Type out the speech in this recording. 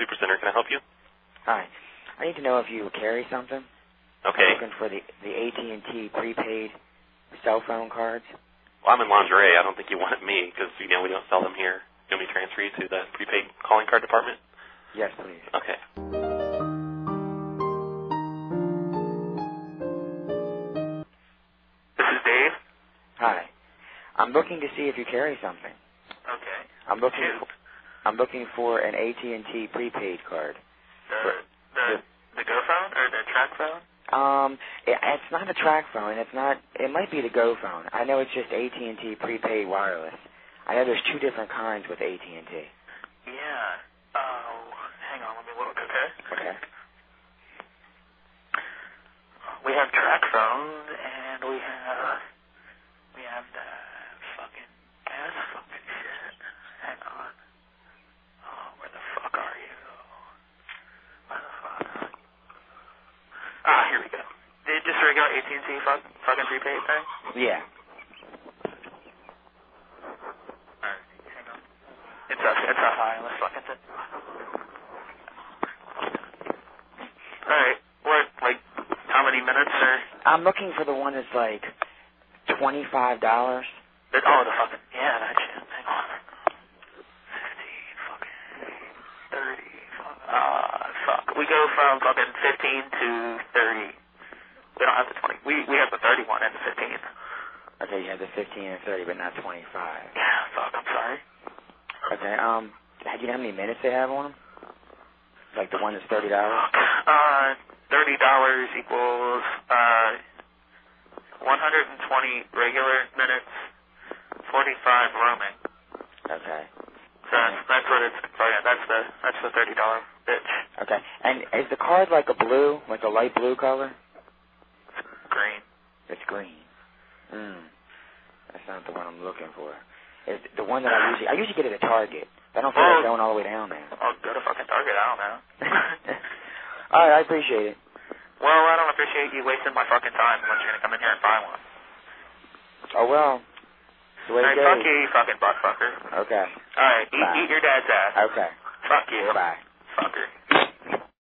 Supercenter. Can I help you? Hi. I need to know if you carry something. Okay. I'm looking for the AT&T prepaid cell phone cards. Well, I'm in lingerie. I don't think you want me because, we don't sell them here. You want me to transfer you to the prepaid calling card department? Yes, please. Okay. This is Dave. Hi. I'm looking to see if you carry something. Okay. I'm looking for an AT&T prepaid card. The Go phone or the track phone? It's not a track phone. It might be the Go phone. I know it's just AT&T prepaid wireless. I know there's two different kinds with AT&T. Yeah. Oh, hang on, let me look, okay? Okay. We have track phones and we have the fucking shit. Hang on. Oh, where the fuck are you? Where the fuck? Ah, here we go. Just a regular AT&T fucking prepaid thing? Yeah. Alright, hang on. It's a wireless fucking thing. Alright, what, like, how many minutes or? I'm looking for the one that's like $25. Oh, the fucking, yeah, that shit. Hang on. 15, fucking 30, fuck. We go from fucking 15 to 30. We don't have the 20. We have the 31 and the 15. Okay, you have the 15 and 30, but not 25. Yeah, fuck, I'm sorry. Okay, do you know how many minutes they have on them? Like the one that's $30? $30 equals 120 regular minutes, 45 roaming. Okay. So that's what it's for. Yeah, that's the $30 bitch. Okay. And is the card like a blue, like a light blue color? Green. It's green. That's not the one I'm looking for. It's the one that I usually get at a Target. I don't feel like going all the way down there. I'll go to fucking Target. I don't know. All right, I appreciate it. Well, I don't appreciate you wasting my fucking time unless you're gonna come in here and buy one. Oh well. It's the way it goes. Fuck you, you fucking butt fucker. Okay. All right, eat your dad's ass. Okay. Fuck you. Bye. Fucker.